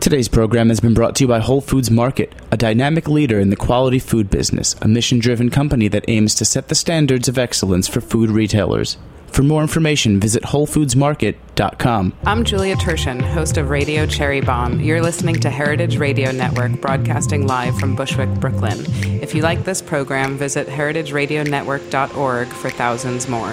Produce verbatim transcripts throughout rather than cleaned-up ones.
Today's program has been brought to you by Whole Foods Market, a dynamic leader in the quality food business, a mission-driven company that aims to set the standards of excellence for food retailers. For more information, visit whole foods market dot com. I'm Julia Turshen, host of Radio Cherry Bomb. You're listening to Heritage Radio Network, broadcasting live from Bushwick, Brooklyn. If you like this program, visit heritage radio network dot org for thousands more.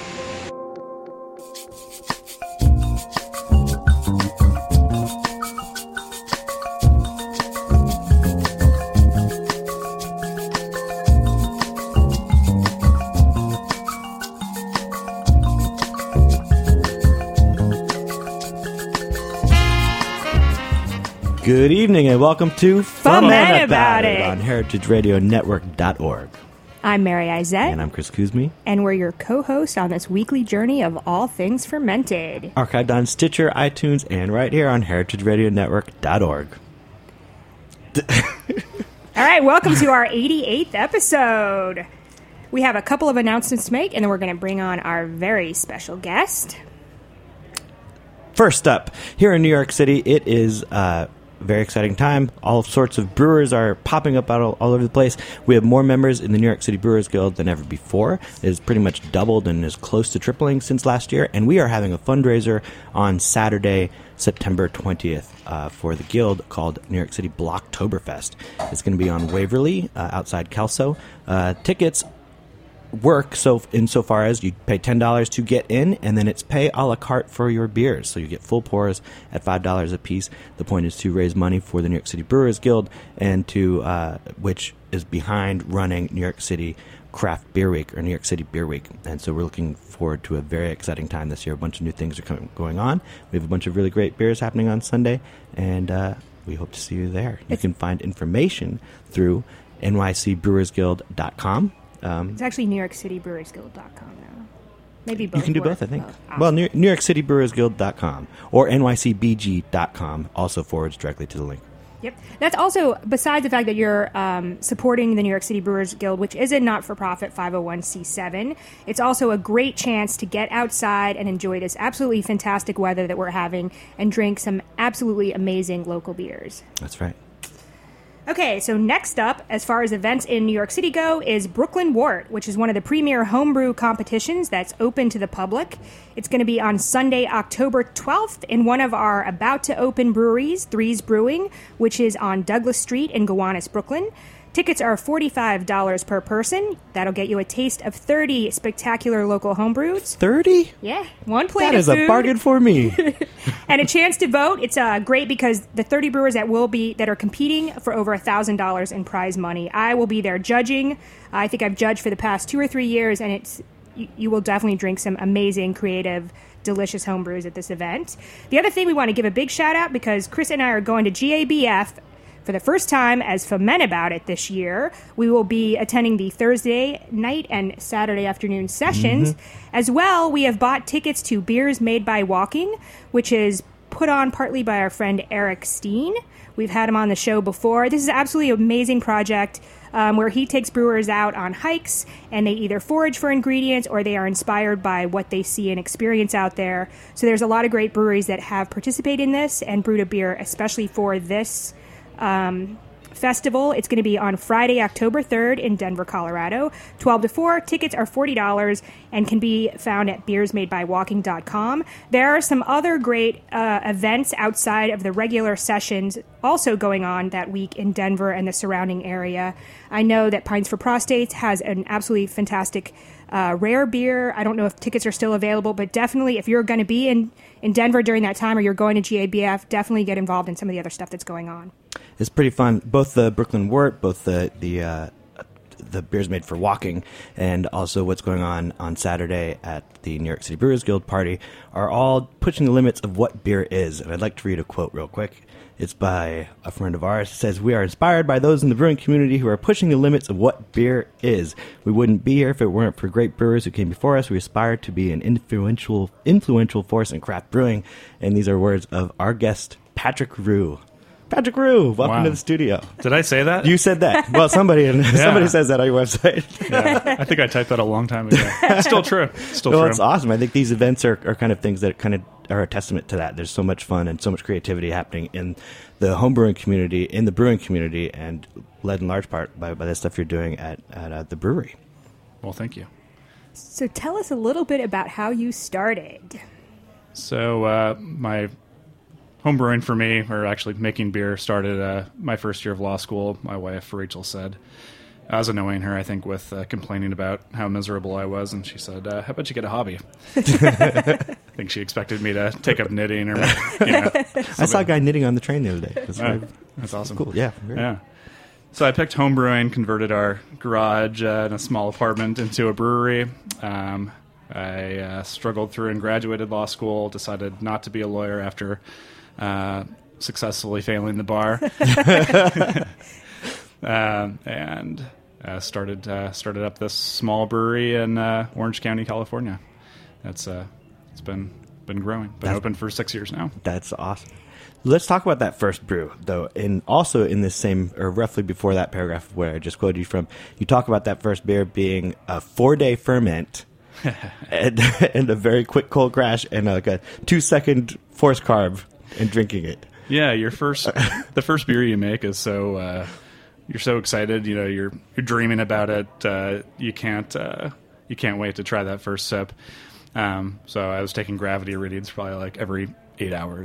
Good evening and welcome to Foment About It on heritage radio network dot org. I'm Mary Izette. And I'm Chris Kuzmi. And we're your co-hosts on this weekly journey of all things fermented. Archived on Stitcher, iTunes, and right here on heritage radio network dot org. All right, welcome to our eighty-eighth episode. We have a couple of announcements to make, and then we're going to bring on our very special guest. First up, here in New York City, it is uh, a very exciting time. All sorts of brewers are popping up all, all over the place. We have more members in the New York City Brewers Guild than ever before. It has pretty much doubled and is close to tripling since last year. And we are having a fundraiser on Saturday, September twentieth, uh, for the Guild called New York City Blocktoberfest. It's going to be on Waverly, uh, outside Kelso. Uh, tickets work so insofar as you pay ten dollars to get in, and then it's pay a la carte for your beers. So you get full pours at five dollars a piece. The point is to raise money for the New York City Brewers Guild, and to uh, which is behind running New York City Craft Beer Week, or New York City Beer Week. And so we're looking forward to a very exciting time this year. A bunch of new things are coming, going on. We have a bunch of really great beers happening on Sunday, and uh, we hope to see you there. You can find information through N Y C brewers guild dot com. Um, it's actually new york city brewers guild dot com now. Maybe both. You can do work. both, I think. Both. Awesome. Well, New, New York City brewers guild dot com or N Y C B G dot com also forwards directly to the link. Yep. That's also, besides the fact that you're um, supporting the New York City Brewers Guild, which is a not-for-profit five oh one c seven, it's also a great chance to get outside and enjoy this absolutely fantastic weather that we're having and drink some absolutely amazing local beers. That's right. Okay, so next up, as far as events in New York City go, is Brooklyn Wort, which is one of the premier homebrew competitions that's open to the public. It's going to be on Sunday, October twelfth, in one of our about-to-open breweries, Threes Brewing, which is on Douglas Street in Gowanus, Brooklyn. Tickets are forty-five dollars per person. That'll get you a taste of thirty spectacular local homebrews. thirty? Yeah, one plate that of is food. a bargain for me. And a chance to vote. It's uh, great because the thirty brewers that will be that are competing for over one thousand dollars in prize money. I will be there judging. I think I've judged for the past two or three years, and it's you, you will definitely drink some amazing, creative, delicious homebrews at this event. The other thing we want to give a big shout out, because Chris and I are going to G A B F for the first time as Foment About It this year. We will be attending the Thursday night and Saturday afternoon sessions. Mm-hmm. As well, we have bought tickets to Beers Made by Walking, which is put on partly by our friend Eric Steen. We've had him on the show before. This is an absolutely amazing project um, where he takes brewers out on hikes, and they either forage for ingredients or they are inspired by what they see and experience out there. So there's a lot of great breweries that have participated in this and brewed a beer especially for this Um, festival. It's going to be on Friday, October third in Denver, Colorado, twelve to four. Tickets are forty dollars and can be found at beers made by walking dot com. There are some other great uh, events outside of the regular sessions also going on that week in Denver and the surrounding area. I know that Pints for Prostates has an absolutely fantastic uh, rare beer. I don't know if tickets are still available, but definitely if you're going to be in, in Denver during that time or you're going to G A B F, definitely get involved in some of the other stuff that's going on. It's pretty fun. Both the Brooklyn Wort, both the the uh, the Beers Made for Walking, and also what's going on on Saturday at the New York City Brewers Guild party are all pushing the limits of what beer is. And I'd like to read a quote real quick. It's by a friend of ours. It says, "We are inspired by those in the brewing community who are pushing the limits of what beer is. We wouldn't be here if it weren't for great brewers who came before us. We aspire to be an influential influential force in craft brewing." And these are words of our guest, Patrick Rue. Patrick Rue, welcome Wow. to the studio. Did I say that? You said that. Well, somebody somebody says that on your website. Yeah, I think I typed that a long time ago. It's still true. Still Well, true. it's awesome. I think these events are, are kind of things that kind of are a testament to that. There's so much fun and so much creativity happening in the homebrewing community, in the brewing community, and led in large part by, by the stuff you're doing at, at uh, the brewery. Well, thank you. So tell us a little bit about how you started. So uh, my homebrewing for me, or actually making beer, started uh, my first year of law school. My wife, Rachel, said, I was annoying her, I think, with uh, complaining about how miserable I was, and she said, uh, how about you get a hobby? I think she expected me to take up knitting or, you know. I saw a guy knitting on the train the other day. It was Yeah, very that's awesome. cool. Yeah. Very Yeah. So I picked homebrewing, converted our garage uh, in a small apartment into a brewery. Um, I uh, struggled through and graduated law school, decided not to be a lawyer after uh, successfully failing the bar. um, and uh, started uh, started up this small brewery in uh, Orange County, California. That's uh, it's been been growing. Been That's- open for six years now. That's awesome. Let's talk about that first brew, though. And also in this same, or roughly before that paragraph where I just quoted you from, you talk about that first beer being a four-day ferment and, and a very quick cold crash and like a two-second force carb and drinking it. Yeah, your first, the first beer you make is so uh, you're so excited. You know, you're you're dreaming about it. Uh, you can't uh, you can't wait to try that first sip. Um, so I was taking gravity readings probably like every eight hours.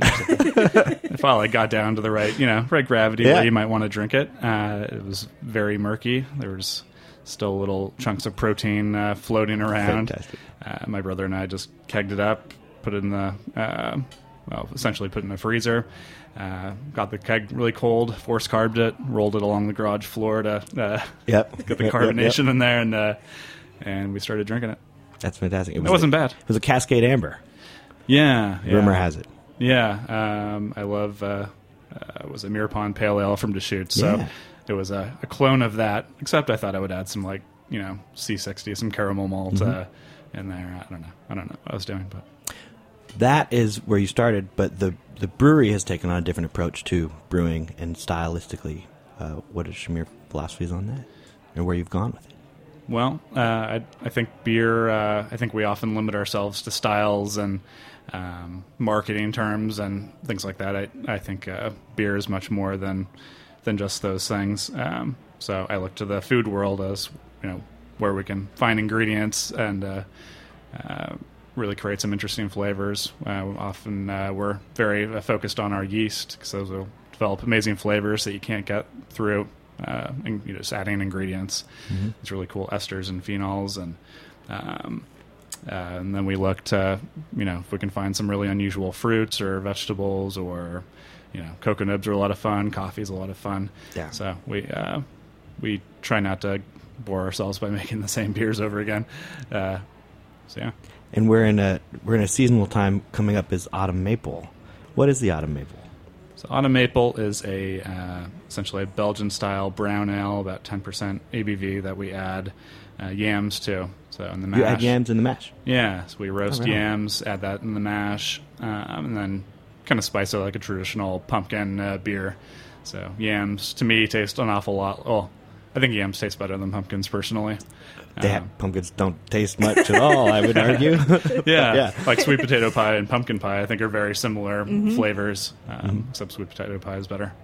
I finally got down to the right, you know, right gravity Yeah. where you might want to drink it. Uh, it was very murky. There was still little chunks of protein uh, floating around. Fantastic. Uh, my brother and I just kegged it up, put it in the, uh, well, essentially put it in the freezer. Uh, got the keg really cold, force carbed it, rolled it along the garage floor to uh, Yep. get the Yep, yep, carbonation yep. in there, and uh, and we started drinking it. That's fantastic. It It wasn't a, bad. It was a Cascade Amber. Yeah, yeah. Rumor has it. Yeah, um, I love. Uh, uh, was a Mirapon Pale Ale from Deschutes, so Yeah. it was a, a clone of that. Except I thought I would add some like you know C sixty, some caramel malt Mm-hmm. uh, in there. I don't know. I don't know what I was doing, but That is where you started, but the the brewery has taken on a different approach to brewing and stylistically. Uh, what are some of your philosophies on that, and where you've gone with it? well, uh, I, I think beer. Uh, I think we often limit ourselves to styles and um, marketing terms and things like that. I I think uh, beer is much more than than just those things. Um, so I look to the food world as you know where we can find ingredients and uh, uh, really create some interesting flavors. Uh, often uh, we're very uh, focused on our yeast because those will develop amazing flavors that you can't get through uh, in, you know, just adding ingredients. Mm-hmm. It's really cool esters and phenols and um, uh, and then we look to you know if we can find some really unusual fruits or vegetables or you know cocoa nibs are a lot of fun. Coffee's a lot of fun. Yeah. So we uh, we try not to bore ourselves by making the same beers over again. Uh, so yeah. And we're in a we're in a seasonal time coming up is autumn maple. What is the autumn maple? So autumn maple is a uh, essentially a Belgian style brown ale, about ten percent A B V that we add uh, yams to. So in the mash, You add yams in the mash. yeah. So we roast Oh, wow. yams, add that in the mash, um, and then kind of spice it like a traditional pumpkin uh, beer. So yams to me taste an awful lot. Well, I think yams taste better than pumpkins personally. They Um, have, pumpkins don't taste much at all, I would argue. Yeah, Yeah. like sweet potato pie and pumpkin pie, I think are very similar Mm-hmm. flavors, um, Mm-hmm. except sweet potato pie is better.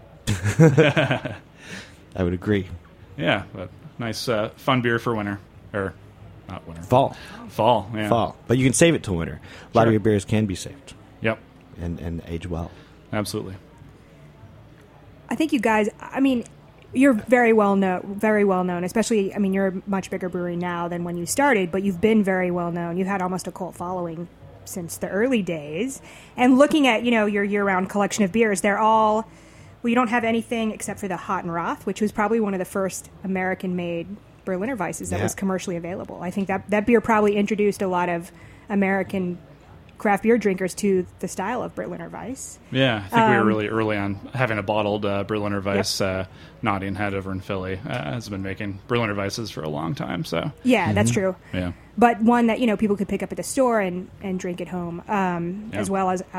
I would agree. Yeah, but nice, uh, fun beer for winter, or not winter, Fall. fall, yeah. Fall. But you can save it till winter. A lot Sure. of your beers can be saved Yep, and, and age well. absolutely. I think you guys, I mean, you're very well known, very well known, especially, I mean, you're a much bigger brewery now than when you started, but you've been very well known. You've had almost a cult following since the early days. And looking at, you know, your year-round collection of beers, they're all, well, you don't have anything except for the Hot and Roth, which was probably one of the first American-made Berliner Weisses that Yeah. was commercially available. I think that that beer probably introduced a lot of American craft beer drinkers to the style of Berliner Weiss. Yeah, I think we were Um, really early on having a bottled uh, Berliner Weiss. Uh, Notting Head over in Philly uh, has been making Berliner Weisses for a long time. So Yeah, that's true. yeah, But one that, you know, people could pick up at the store and, and drink at home, um, Yeah. as well as out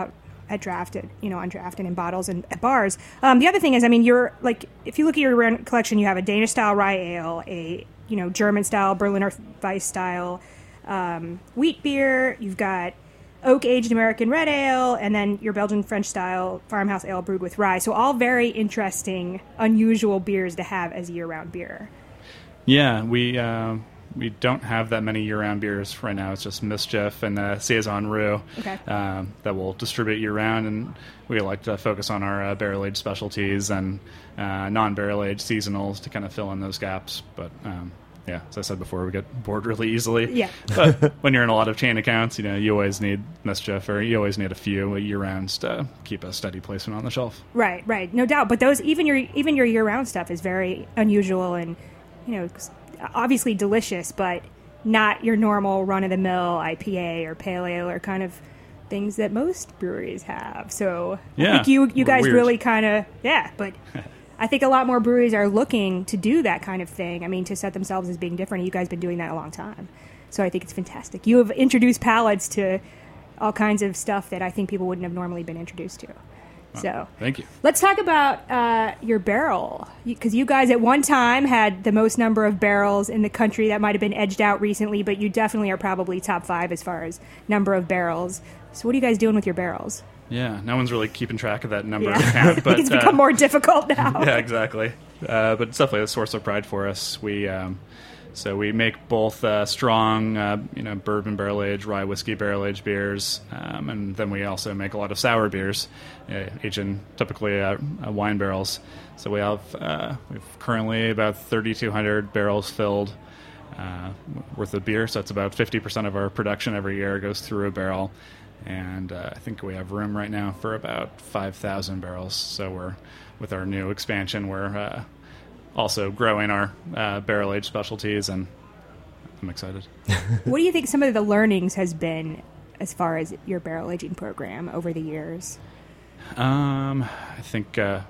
at draft, at, you know, on draft and in bottles and at bars. Um, the other thing is, I mean, you're like, if you look at your year-round collection, you have a Danish style rye ale, a you know German style Berliner Weiss style um, wheat beer. You've got oak aged American red ale, and then your Belgian French style farmhouse ale brewed with rye. So all very interesting, unusual beers to have as a year-round beer. Yeah, we. Uh... We don't have that many year-round beers right now. It's just Mischief and uh, Saison Roux okay. um, that we'll distribute year-round, and we like to focus on our uh, barrel-aged specialties and uh, non-barrel-aged seasonals to kind of fill in those gaps. But um, yeah, as I said before, we get bored really easily. Yeah. But when you're in a lot of chain accounts, you know, you always need Mischief, or you always need a few year-rounds to keep a steady placement on the shelf. Right, right, no doubt. But those even your even your year-round stuff is very unusual and you know. Obviously delicious, but not your normal run-of-the-mill I P A or pale ale or kind of things that most breweries have. So yeah, I think you you guys weird. really kind of, yeah, but I think a lot more breweries are looking to do that kind of thing. I mean, to set themselves as being different. You guys have been doing that a long time. So I think it's fantastic. You have introduced palates to all kinds of stuff that I think people wouldn't have normally been introduced to. So thank you. Let's talk about uh, your barrel, because you guys at one time had the most number of barrels in the country. That might have been edged out recently, but you definitely are probably top five as far as number of barrels. So what are you guys doing with your barrels? Yeah, no one's really keeping track of that number Yeah. count, but it's become uh, more difficult now. Yeah, exactly. Uh, but it's definitely a source of pride for us. We um, so we make both uh, strong, uh, you know, bourbon barrel aged, rye whiskey barrel aged beers, um, and then we also make a lot of sour beers, uh, aged in typically uh, uh, wine barrels. So we have uh, we've currently about thirty-two hundred barrels filled uh, worth of beer. So that's about fifty percent of our production every year goes through a barrel. And uh, I think we have room right now for about five thousand barrels. So we're, with our new expansion, we're uh, also growing our uh, barrel-aged specialties, and I'm excited. What do you think some of the learnings has been as far as your barrel aging program over the years? Um, I think uh,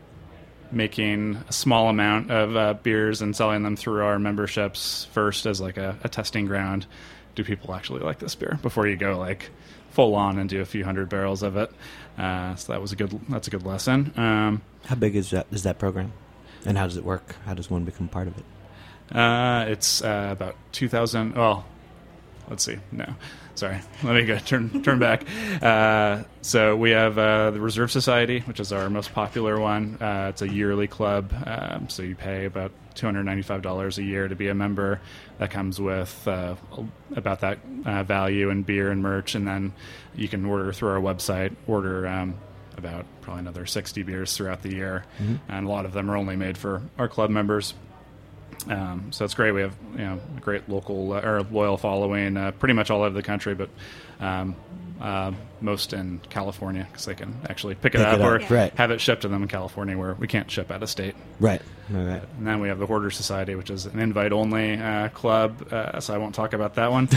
making a small amount of uh, beers and selling them through our memberships first as like a, a testing ground. Do people actually like this beer? Before you go like full on and do a few hundred barrels of it. Uh, so that was a good. That's a good lesson. Um, how big is that? Is that program, and how does it work? How does one become part of it? Uh, it's uh, about two thousand. Well, let's see. No, sorry. Let me go turn turn back. Uh, so we have uh, the Reserve Society, which is our most popular one. Uh, it's a yearly club. Um, so you pay about two hundred ninety-five dollars a year to be a member. That comes with uh, about that uh, value in beer and merch, and then you can order through our website, order um, about probably another sixty beers throughout the year, mm-hmm. and a lot of them are only made for our club members. Um, so it's great. We have you know a great local uh, or loyal following, uh, pretty much all over the country, but um, uh, most in California because they can actually pick it pick up it or up. Right. have it shipped to them in California, where we can't ship out of state. Right. Right. right. And then we have the Hoarder Society, which is an invite-only uh, club, uh, so I won't talk about that one.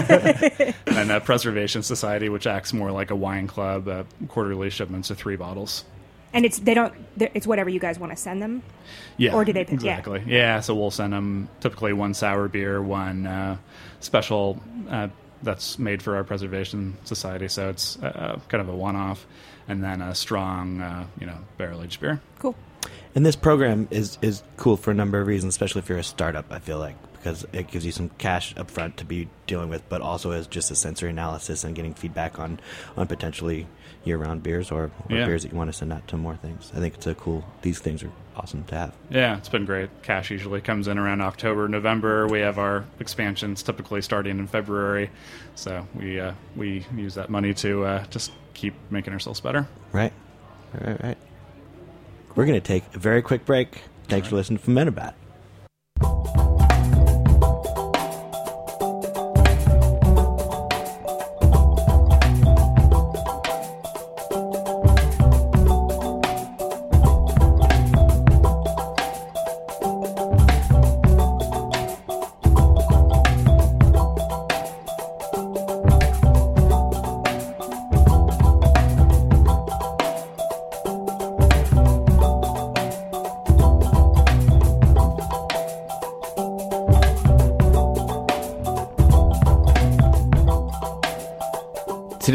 And uh, Preservation Society, which acts more like a wine club, uh, quarterly shipments of three bottles. And it's they don't. It's whatever you guys want to send them. Yeah, or do they? Exactly. Yeah. yeah, so we'll send them typically one sour beer, one uh, special uh, that's made for our Preservation Society. So it's uh, kind of a one-off, and then a strong, uh, you know, barrel-aged beer. Cool. And this program is is cool for a number of reasons, especially if you're a startup. I feel like because it gives you some cash up front to be dealing with, but also as just a sensory analysis and getting feedback on on potentially year-round beers or, or yeah. beers that you want to send out to more things. I think it's a cool. These things are awesome to have. Yeah, it's been great. Cash usually comes in around October, November. We have our expansions typically starting in February, so we uh, we use that money to uh, just keep making ourselves better. Right, right, right. We're going to take a very quick break. Thanks right. for listening to Metabat.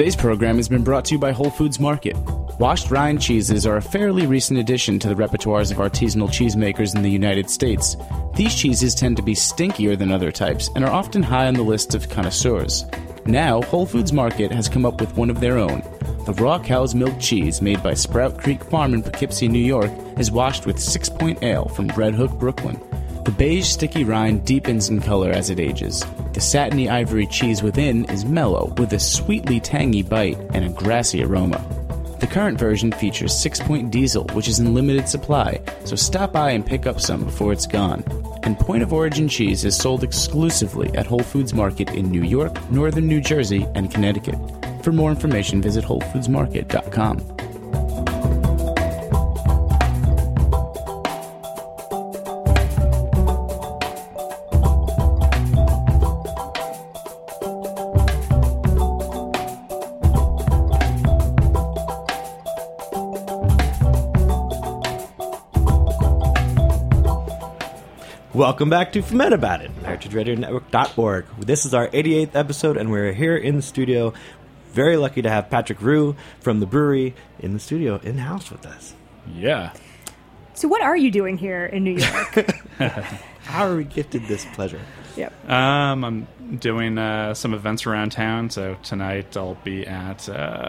Today's program has been brought to you by Whole Foods Market. Washed rind cheeses are a fairly recent addition to the repertoires of artisanal cheesemakers in the United States. These cheeses tend to be stinkier than other types and are often high on the list of connoisseurs. Now, Whole Foods Market has come up with one of their own. The raw cow's milk cheese made by Sprout Creek Farm in Poughkeepsie, New York, is washed with Six Point Ale from Red Hook, Brooklyn. The beige, sticky rind deepens in color as it ages. The satiny ivory cheese within is mellow, with a sweetly tangy bite and a grassy aroma. The current version features Six Point Diesel, which is in limited supply, so stop by and pick up some before it's gone. And Point of Origin cheese is sold exclusively at Whole Foods Market in New York, Northern New Jersey, and Connecticut. For more information, visit whole foods market dot com. Welcome back to Ferment About It, heritage radio network dot org. This is our eighty-eighth episode, and we're here in the studio. Very lucky to have Patrick Roux from the brewery in the studio, in-house with us. Yeah. So what are you doing here in New York? How are we gifted this pleasure? Yep. Um, I'm doing uh, some events around town, so tonight I'll be at...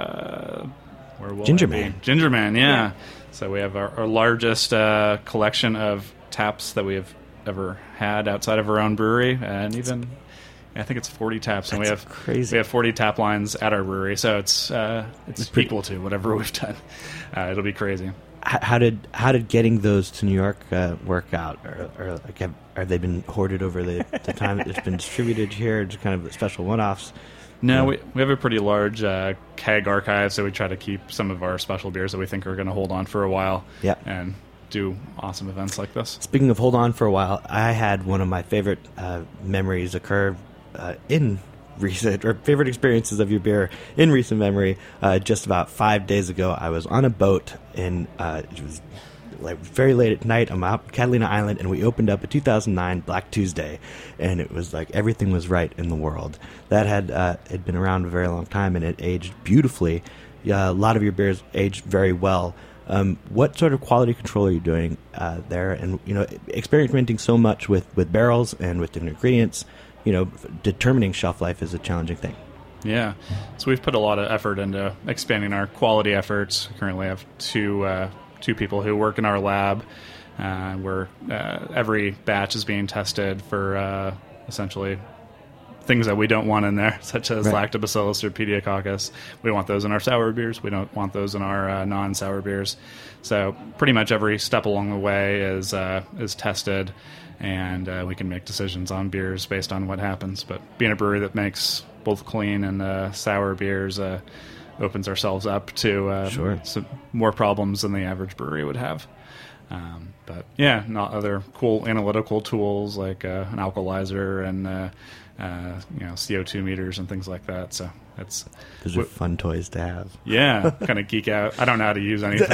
Uh, where will Ginger I be? Man. Ginger Man, yeah. Yeah. So we have our, our largest uh, collection of taps that we have ever had outside of our own brewery, and even I think it's forty taps, and we That's have crazy. we have forty tap lines at our brewery, so it's uh, it's It's pretty- equal to whatever we've done. Uh, it'll be crazy. H- How did how did getting those to New York uh, work out, or, or like have, have they been hoarded over the, the time it's been distributed here, just kind of special one-offs? No, Yeah. we we have a pretty large uh, keg archive, so we try to keep some of our special beers that we think are going to hold on for a while. Yeah. and do awesome events like this. Speaking of hold on for a while, I had one of my favorite uh, memories occur uh, in recent, or favorite experiences of your beer in recent memory. Uh, just about five days ago, I was on a boat in, uh, it was like very late at night. I'm out Catalina Island, and we opened up a two thousand nine Black Tuesday, and it was like everything was right in the world. That had uh, had been around a very long time, and it aged beautifully. Yeah, a lot of your beers aged very well. Um, what sort of quality control are you doing uh, there? And, you know, experimenting so much with, with barrels and with different ingredients, you know, determining shelf life is a challenging thing. Yeah, so we've put a lot of effort into expanding our quality efforts. We currently have two uh, two people who work in our lab, uh, where uh, every batch is being tested for uh, essentially things that we don't want in there, such as Right. lactobacillus or pediococcus. We want those in our sour beers. We don't want those in our uh, non-sour beers. So pretty much every step along the way is uh, is tested, and uh, we can make decisions on beers based on what happens. But being a brewery that makes both clean and uh, sour beers uh, opens ourselves up to uh, Sure. some more problems than the average brewery would have. Um, but yeah, not other cool analytical tools like uh, an alkalizer and uh, uh, you know C O two meters and things like that. So it's Those are fun toys to have. yeah, kind of geek out. I don't know how to use anything.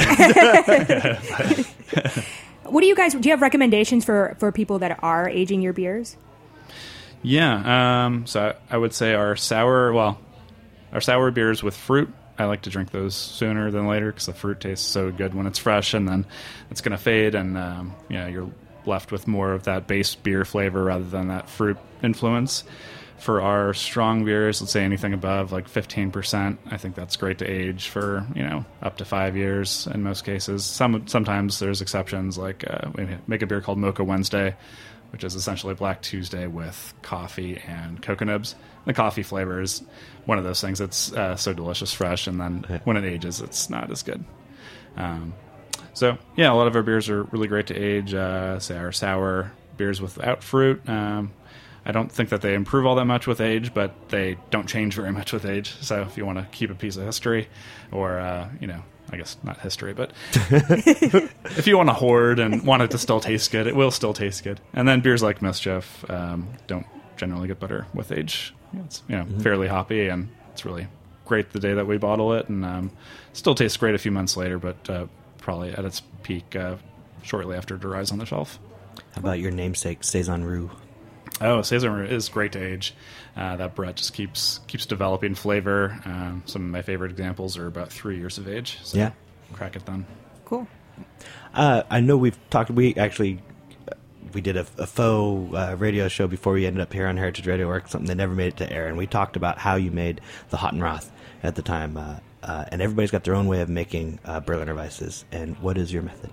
What do you guys, do you have recommendations for, for people that are aging your beers? Yeah, um, so I would say our sour, well, our sour beers with fruit. I like to drink those sooner than later because the fruit tastes so good when it's fresh, and then it's going to fade, and um, you know, you're left with more of that base beer flavor rather than that fruit influence. For our strong beers, let's say anything above like fifteen percent, I think that's great to age for, you know, up to five years in most cases. Some Sometimes there's exceptions, like uh, we make a beer called Mocha Wednesday, which is essentially Black Tuesday with coffee and cocoa nibs. The coffee flavor is one of those things that's uh, so delicious fresh, and then Yeah. when it ages, it's not as good. Um, so, yeah, a lot of our beers are really great to age. Uh, say our sour beers without fruit. Um, I don't think that they improve all that much with age, but they don't change very much with age. So if you want to keep a piece of history, or, uh, you know, I guess not history, but if you want to hoard and want it to still taste good, it will still taste good. And then beers like Mischief um, don't generally get better with age. It's, you know, Mm-hmm. fairly hoppy, and it's really great the day that we bottle it, and um, still tastes great a few months later, but uh, probably at its peak uh, shortly after it dries on the shelf. How about your namesake, Saison Roux? Oh, Saison is great to age. Uh, that Brett just keeps keeps developing flavor. Um, some of my favorite examples are about three years of age. So Yeah. crack it then. Cool. Uh, I know we've talked. We actually we did a, a faux uh, radio show before we ended up here on Heritage Radio, or something that never made it to air, and we talked about how you made the Hot and Roth at the time. Uh, uh, and everybody's got their own way of making uh, Berliner Weisses. And what is your method?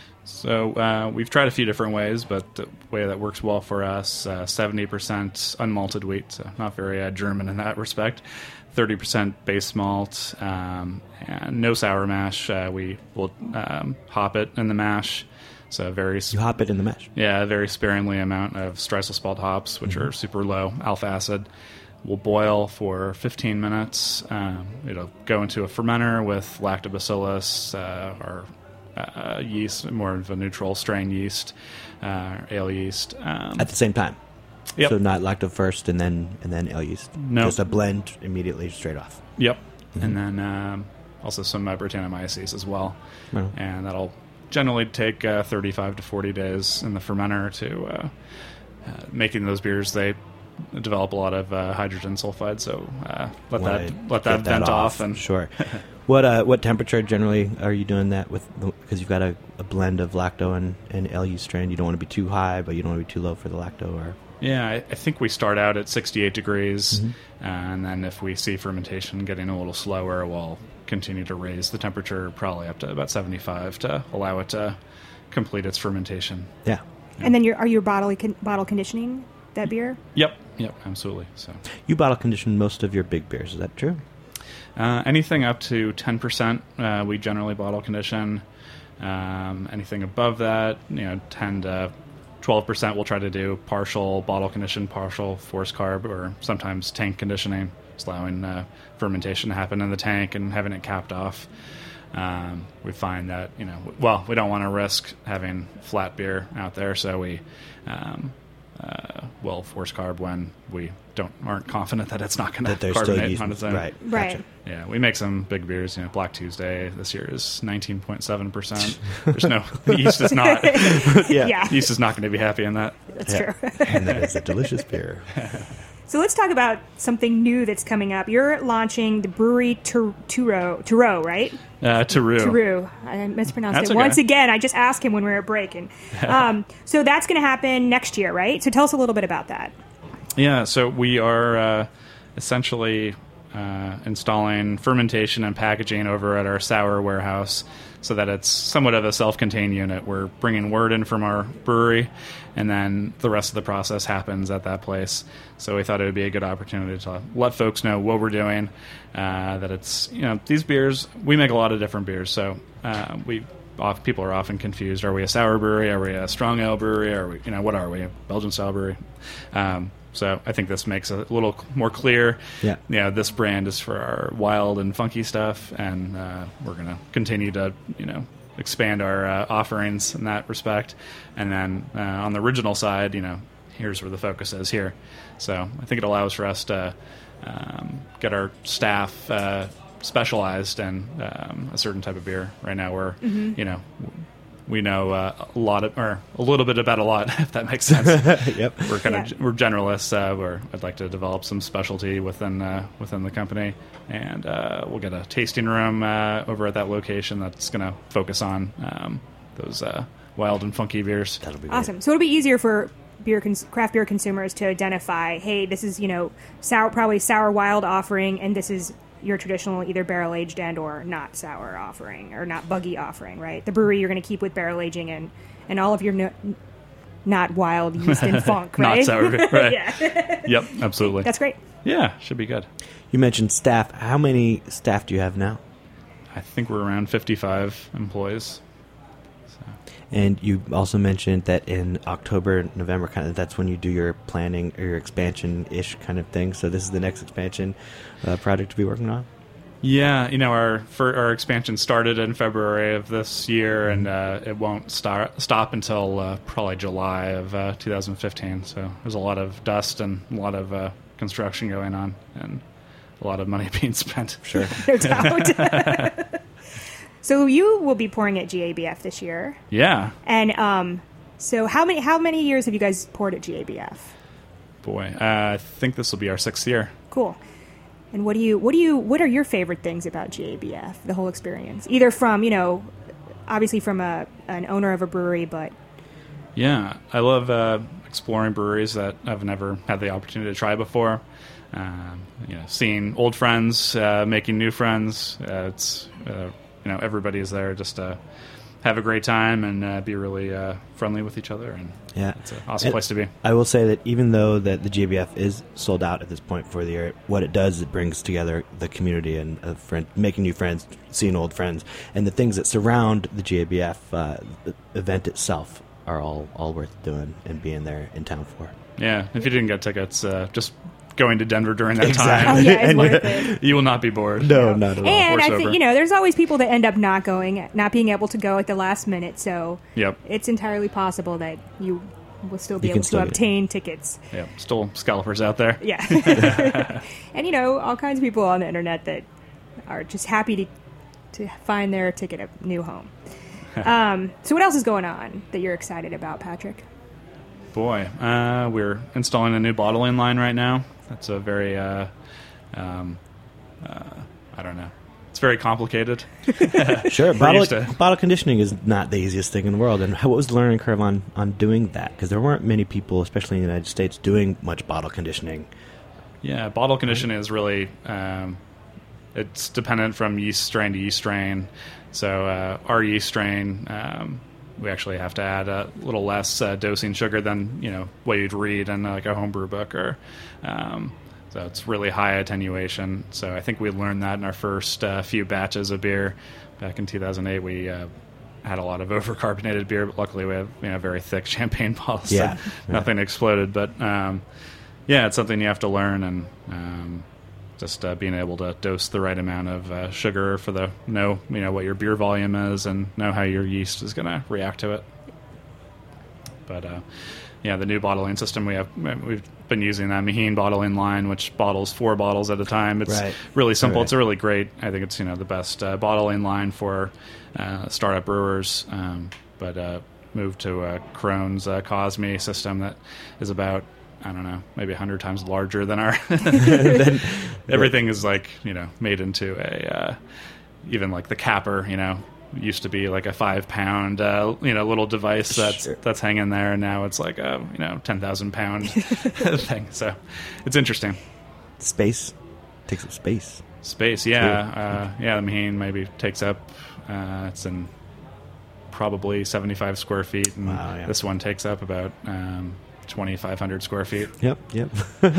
So uh, we've tried a few different ways, but the way that works well for us, uh, seventy percent unmalted wheat, so not very uh, German in that respect. thirty percent base malt, um, and no sour mash. Uh, we will um, hop it in the mash. So very You hop it in the mash. Yeah, a very sparingly amount of Streisel-spalt hops, which Mm-hmm. are super low alpha acid. We'll boil for fifteen minutes. Um, it'll go into a fermenter with lactobacillus, uh, or uh, yeast, more of a neutral strain yeast, uh, ale yeast. Um, At the same time. Yep. So not lacto first and then and then ale yeast. No. Just a blend immediately straight off. Yep. And then um, also some uh, Brettanomyces as well. Right. And that'll generally take uh, thirty-five to forty days in the fermenter to uh, uh, making those beers. They develop a lot of uh, hydrogen sulfide, so uh, let Wanna that let that get vent off. And Sure. What uh, what temperature generally are you doing that with? Because you've got a, a blend of lacto and, and L U strain. You don't want to be too high, but you don't want to be too low for the lacto. Or yeah, I, I think we start out at sixty-eight degrees, Mhm. and then if we see fermentation getting a little slower, we'll continue to raise the temperature probably up to about seventy-five to allow it to complete its fermentation. yeah. And then you're, are you bottle, con- bottle conditioning that beer? Yep, yep, absolutely. So You bottle condition most of your big beers. Is that true? uh, anything up to ten percent, uh, we generally bottle condition. Um, anything above that, you know, ten to twelve percent, we'll try to do partial bottle condition, partial forced carb, or sometimes tank conditioning, just allowing uh, fermentation to happen in the tank and having it capped off. Um, we find that, you know, well, we don't want to risk having flat beer out there, so we um, uh, will force carb when we don't aren't confident that it's not going to That they're still carbonate using on its own. right. Right. Gotcha. Yeah, we make some big beers. You know, Black Tuesday this year is nineteen point seven percent. There's no yeast is not Yeah. Yeah, yeast is not going to be happy in that. that's Yeah. true. And that is a delicious beer. So let's talk about something new that's coming up. You're launching the brewery Tur- Turo, Turo, right? Uh, Taru. Turo. I mispronounced That's it. okay. Once again, I just asked him when we were breaking. Um, so that's going to happen next year, right? So tell us a little bit about that. Yeah, so we are uh, essentially uh, installing fermentation and packaging over at our sour warehouse so that it's somewhat of a self-contained unit. We're bringing word in from our brewery, and then the rest of the process happens at that place. So we thought it would be a good opportunity to let folks know what we're doing, uh, that it's, you know, these beers, we make a lot of different beers, so uh, we off, people are often confused. Are we a sour brewery? Are we a strong ale brewery? Are we, you know, what are we? A Belgian style brewery? Um, so I think this makes it a little more clear. Yeah. Yeah, this brand is for our wild and funky stuff, and uh, we're going to continue to, you know, expand our uh, offerings in that respect. And then uh, on the original side, you know, here's where the focus is here. So I think it allows for us to um, get our staff uh, specialized in um, a certain type of beer. Right now we're, Mm-hmm. you know, we know uh, a lot of, or a little bit about a lot, if that makes sense. Yep. We're kind Yeah. of we're generalists. Uh, where I'd like to develop some specialty within uh, within the company, and uh, we'll get a tasting room uh, over at that location that's going to focus on um, those uh, wild and funky beers. That'll be great. Awesome. So it'll be easier for beer cons- craft beer consumers to identify, hey, this is, you know, sour, probably sour wild offering, and this is your traditional either barrel aged and or not sour offering or not buggy offering, right? The brewery you're going to keep with barrel aging and and all of your no, not wild yeast and funk, Not right? sour beer, right. Yeah, Yep, absolutely. that's great. Yeah, should be good. You mentioned staff. How many staff do you have now? I think we're around fifty-five employees. And you also mentioned that in October, November, kind of that's when you do your planning or your expansion-ish kind of thing. So this is the next expansion uh, project to be working on? Yeah, you know, our for our expansion started in February of this year, and uh, it won't start stop until uh, probably July of uh, two thousand fifteen. So there's a lot of dust and a lot of uh, construction going on, and a lot of money being spent. Sure. No doubt. So you will be pouring at G A B F this year, Yeah. and um, so how many how many years have you guys poured at G A B F? Boy, uh, I think this will be our sixth year. Cool. And what do you what do you what are your favorite things about G A B F? The whole experience, either from you know, obviously from a an owner of a brewery, but yeah, I love uh, exploring breweries that I've never had the opportunity to try before. Um, you know, seeing old friends, uh, making new friends. Uh, it's uh, you know, everybody is there just to have a great time and uh, be really uh, friendly with each other, and yeah, it's an awesome and place to be. I will say that even though that the G A B F is sold out at this point for the year, what it does is it brings together the community and uh, friend, making new friends, seeing old friends, and the things that surround the G A B F uh, the event itself are all, all worth doing and being there in town for. Yeah, if you didn't get tickets, uh, just going to Denver during that Exactly. time. oh yeah, it's And worth it. You will not be bored. No, not at all. And Or I sober. think you know, there's always people that end up not going, not being able to go at the last minute. So Yep. it's entirely possible that you will still be You can able still to get it. obtain tickets. Yeah, still scalpers out there. Yeah. And, you know, all kinds of people on the internet that are just happy to to find their ticket a new home. Um, so what else is going on that you're excited about, Patrick? Boy, uh, we're installing a new bottling line right now. That's a very, uh, um, uh, I don't know. It's very complicated. Sure, We're bottle, used to- bottle conditioning is not the easiest thing in the world. And how, what was the learning curve on, on doing that? Because there weren't many people, especially in the United States, doing much bottle conditioning. Yeah, bottle conditioning is really, um, it's dependent from yeast strain to yeast strain. So uh, our yeast strain, um, we actually have to add a little less uh, dosing sugar than, you know, what you'd read in like a homebrew book, or um, so it's really high attenuation. So I think we learned that in our first uh, few batches of beer back in two thousand eight. We uh, had a lot of overcarbonated beer, but luckily we have, you know, very thick champagne bottles. Yeah. So nothing exploded, but um, yeah, it's something you have to learn, and um, just uh, being able to dose the right amount of uh, sugar for the know you know what your beer volume is and know how your yeast is going to react to it. But uh, yeah, the new bottling system we have, we've been using that Maheen bottling line, which bottles four bottles at a time. It's Right. really simple. Right. It's a really great. I think it's you know the best uh, bottling line for uh, startup brewers. Um, but uh, moved to a Crohn's uh, Cosme system that is about, I don't know, maybe a hundred times larger than our. Then, Everything is like, you know, made into a, uh, even like the capper, you know, used to be like a five pound, uh, you know, little device that's, Sure. that's hanging there. And now it's like a, you know, ten thousand pound thing. So it's interesting. space takes up space. Space. Yeah. Uh, yeah. The Maheen maybe takes up, uh, it's in probably seventy-five square feet. And Wow, yeah. this one takes up about, um, twenty-five hundred square feet. Yep, yep.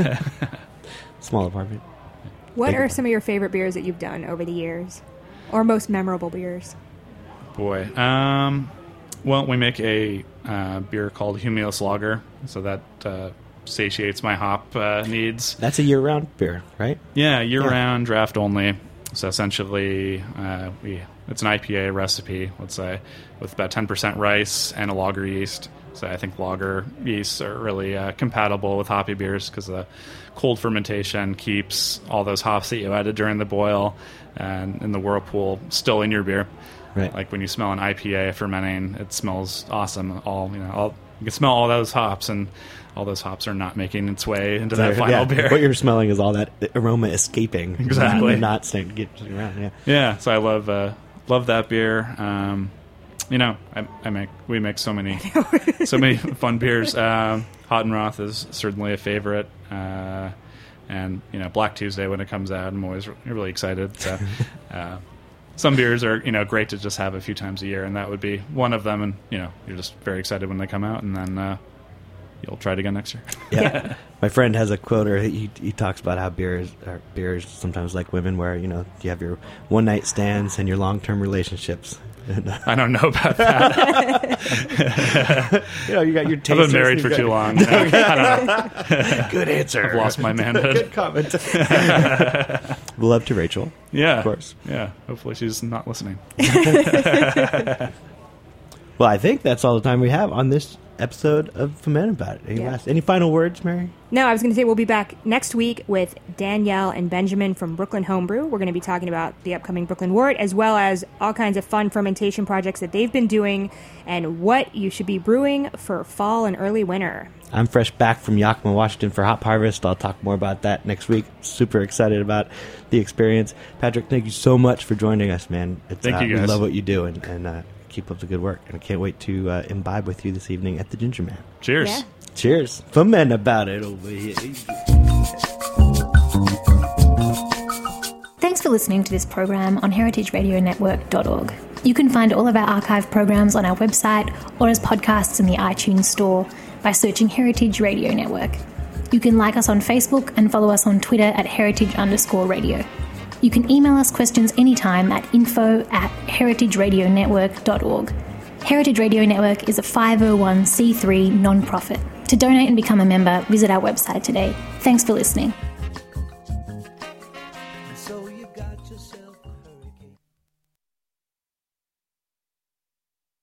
Small apartment. What Big are one. some of your favorite beers that you've done over the years? Or most memorable beers? Boy. Um, well, we make a uh, beer called Humilis Lager, so that uh, satiates my hop uh, needs. That's a year-round beer, right? Yeah, year-round, draft only. So essentially, uh, we it's an I P A recipe, let's say, with about ten percent rice and a lager yeast. So I think lager yeasts are really uh, compatible with hoppy beers because the cold fermentation keeps all those hops that you added during the boil and in the whirlpool still in your beer. Right. Like when you smell an I P A fermenting, it smells awesome. All you know, all, you can smell all those hops, and all those hops are not making its way into that final yeah, beer. What you're smelling is all that aroma escaping. Exactly. Not, not staying getting around, yeah. Yeah, so I love uh, love that beer. Um, you know, I, I make we make so many so many fun beers. Um, Hot and Roth is certainly a favorite, uh, and you know, Black Tuesday when it comes out, I'm always re- really excited. So, uh, some beers are you know great to just have a few times a year, and that would be one of them. And you know, you're just very excited when they come out, and then uh, you'll try it again next year. Yeah. My friend has a quote, or he he talks about how beers are beers sometimes like women, where you know you have your one night stands and your long term relationships. And, uh, I don't know about that. you know, you got your. I've been married for too long. I don't know. Good answer. I've lost my manhood. Good comment. Love to Rachel. Yeah, Of course. Yeah, hopefully she's not listening. Well, I think that's all the time we have on this episode of Ferment About It. Any, Yeah. last, any final words, Mary? No, I was going to say we'll be back next week with Danielle and Benjamin from Brooklyn Homebrew. We're going to be talking about the upcoming Brooklyn Wort, as well as all kinds of fun fermentation projects that they've been doing and what you should be brewing for fall and early winter. I'm fresh back from Yakima, Washington for Hop Harvest. I'll talk more about that next week. Super excited about the experience. Patrick, thank you so much for joining us, man. It's, Thank uh, you, guys. We love what you do, and, and uh, keep up the good work. And I can't wait to uh, imbibe with you this evening at the Ginger Man. Cheers. Yeah. Cheers. Ferment About It over here. Thanks for listening to this program on heritage radio network dot org. You can find all of our archive programs on our website or as podcasts in the iTunes store by searching Heritage Radio Network. You can like us on Facebook and follow us on Twitter at heritage underscore radio. You can email us questions anytime at info at heritage radio network dot org. Heritage Radio Network is a five oh one c three non-profit. To donate and become a member, visit our website today. Thanks for listening.